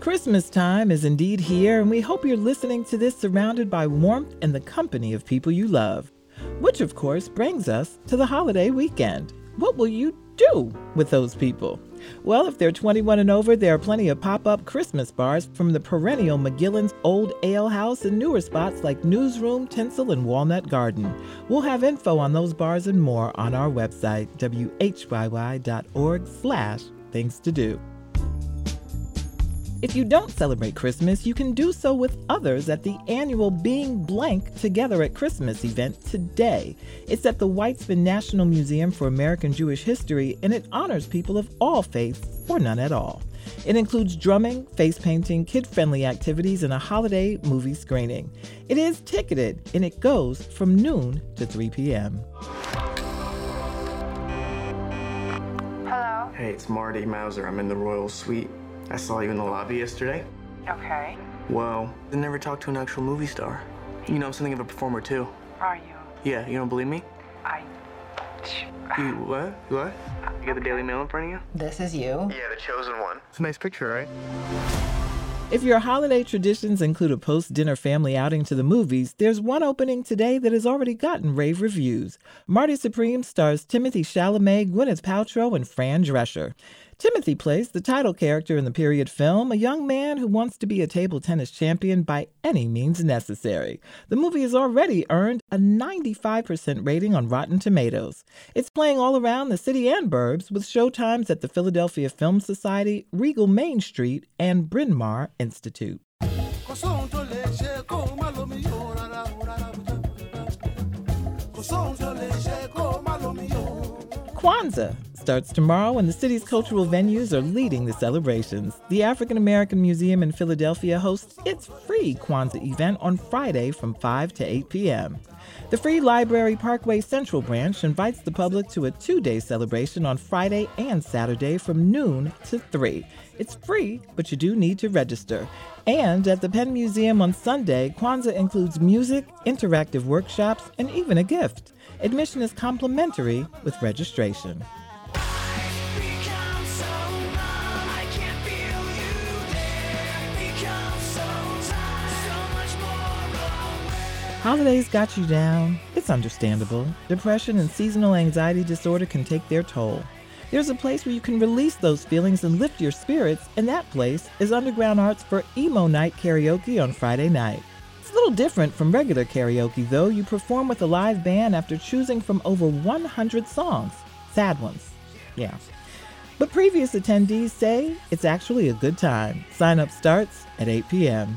Christmas time is indeed here, and we hope you're listening to this surrounded by warmth and the company of people you love. Which, of course, brings us to the holiday weekend. What will you do with those people? Well, if they're 21 and over, there are plenty of pop-up Christmas bars from the perennial McGillin's Old Ale House and newer spots like Newsroom, Tinsel, and Walnut Garden. We'll have info on those bars and more on our website, whyy.org/things to do. If you don't celebrate Christmas, you can do so with others at the annual Being Blank Together at Christmas event today. It's at the Weitzman National Museum for American Jewish History, and it honors people of all faiths or none at all. It includes drumming, face painting, kid-friendly activities, and a holiday movie screening. It is ticketed, and it goes from noon to 3 p.m. Hello? Hey, it's Marty Mauser. I'm in the Royal Suite. I saw you in the lobby yesterday. Okay. Well, I never talked to an actual movie star. You know, I'm something of a performer, too. Are you? Yeah, you don't believe me? You what? You what? You got the Daily Mail in front of you? This is you? Yeah, the chosen one. It's a nice picture, right? If your holiday traditions include a post-dinner family outing to the movies, there's one opening today that has already gotten rave reviews. Marty Supreme stars Timothy Chalamet, Gwyneth Paltrow, and Fran Drescher. Timothy plays the title character in the period film, a young man who wants to be a table tennis champion by any means necessary. The movie has already earned a 95% rating on Rotten Tomatoes. It's playing all around the city and burbs with showtimes at the Philadelphia Film Society, Regal Main Street, and Bryn Mawr Institute. Kwanzaa starts tomorrow, and the city's cultural venues are leading the celebrations. The African American Museum in Philadelphia hosts its free Kwanzaa event on Friday from 5 to 8 p.m. The Free Library Parkway Central branch invites the public to a 2-day celebration on Friday and Saturday from noon to 3. It's free, but you do need to register. And at the Penn Museum on Sunday, Kwanzaa includes music, interactive workshops, and even a gift. Admission is complimentary with registration. Holidays got you down. It's understandable. Depression and seasonal anxiety disorder can take their toll. There's a place where you can release those feelings and lift your spirits, and that place is Underground Arts for Emo Night Karaoke on Friday night. It's a little different from regular karaoke, though. You perform with a live band after choosing from over 100 songs. Sad ones. Yeah. But previous attendees say it's actually a good time. Sign-up starts at 8 p.m.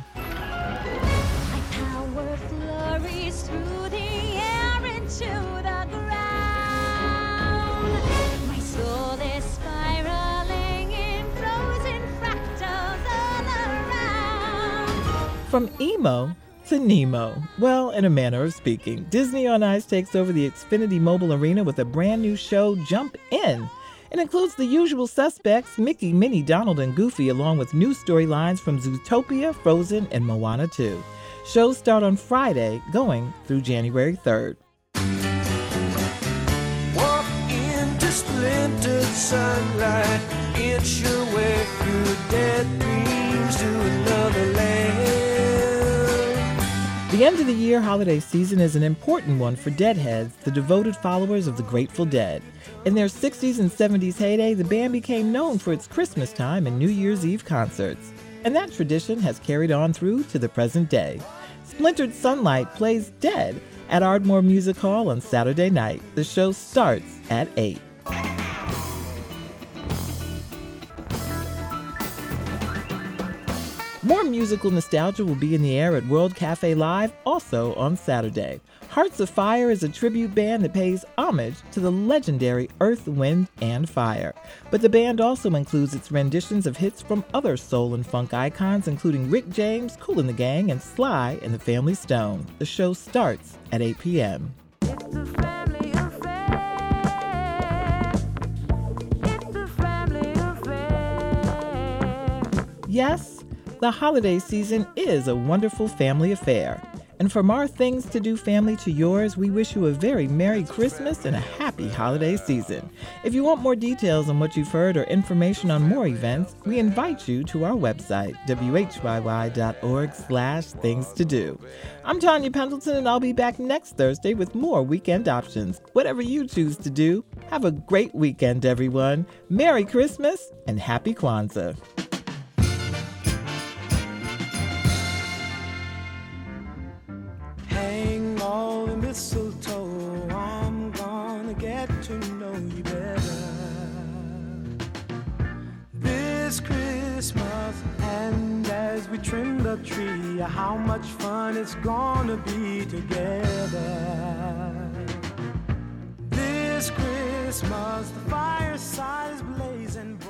From emo to Nemo. Well, in a manner of speaking, Disney on Ice takes over the Xfinity Mobile Arena with a brand new show, Jump In. It includes the usual suspects, Mickey, Minnie, Donald, and Goofy, along with new storylines from Zootopia, Frozen, and Moana 2. Shows start on Friday, going through January 3rd. Walk into splintered sunlight, inch your way through dead dreams to another land. The end of the year holiday season is an important one for Deadheads, the devoted followers of the Grateful Dead. In their 60s and 70s heyday, the band became known for its Christmas time and New Year's Eve concerts. And that tradition has carried on through to the present day. Splintered Sunlight plays Dead at Ardmore Music Hall on Saturday night. The show starts at 8. More musical nostalgia will be in the air at World Cafe Live, also on Saturday. Hearts of Fire is a tribute band that pays homage to the legendary Earth, Wind, and Fire. But the band also includes its renditions of hits from other soul and funk icons, including Rick James, Kool and the Gang, and Sly and the Family Stone. The show starts at 8 p.m. Yes, the holiday season is a wonderful family affair. And from our Things to Do family to yours, we wish you a very Merry Christmas and a happy holiday season. If you want more details on what you've heard or information on more events, we invite you to our website, whyy.org/things-to-do. I'm Tanya Pendleton, and I'll be back next Thursday with more weekend options. Whatever you choose to do, have a great weekend, everyone. Merry Christmas and Happy Kwanzaa. Hang all the mistletoe, I'm gonna get to know you better this Christmas. And as we trim the tree, how much fun it's gonna be together this Christmas. The fireside is blazing.